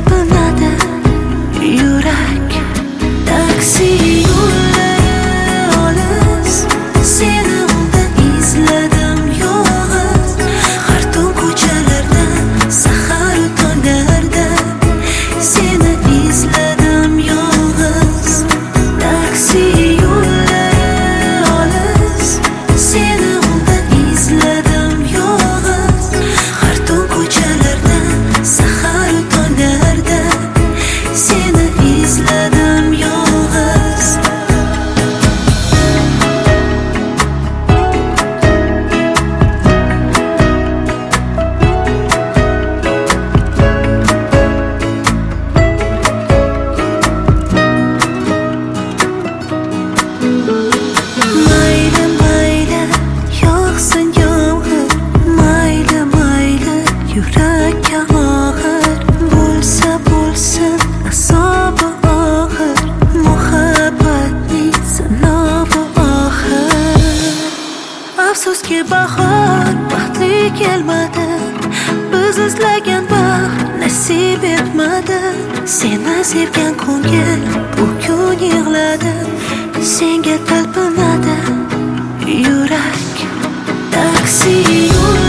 talpinadi yurak. Taksi yo'llari olis, seni undan izladim yolg'iz. Har tun ko'chalarda, saharu tonglarda seni izladim yolg'iz. Taksi yo'llari olis, seni undan izladim yolg'iz. Har tun ko'chalarda, saharu tonglarda seni izladim yolg'iz. Mayli mayli yog'sin yomg'ir, mayli mayli yurakka og'ir. Bo'lsa bo'lsin azobi og'ir, muhabbatning sinovi oxir. Afsuski bahor baxtli kelmadi, biz izlagan baxt nasib etmadi. Seni sevgan ko'ngil bugun yig'ladi, senga talpinadi yurak. Taksi yo'l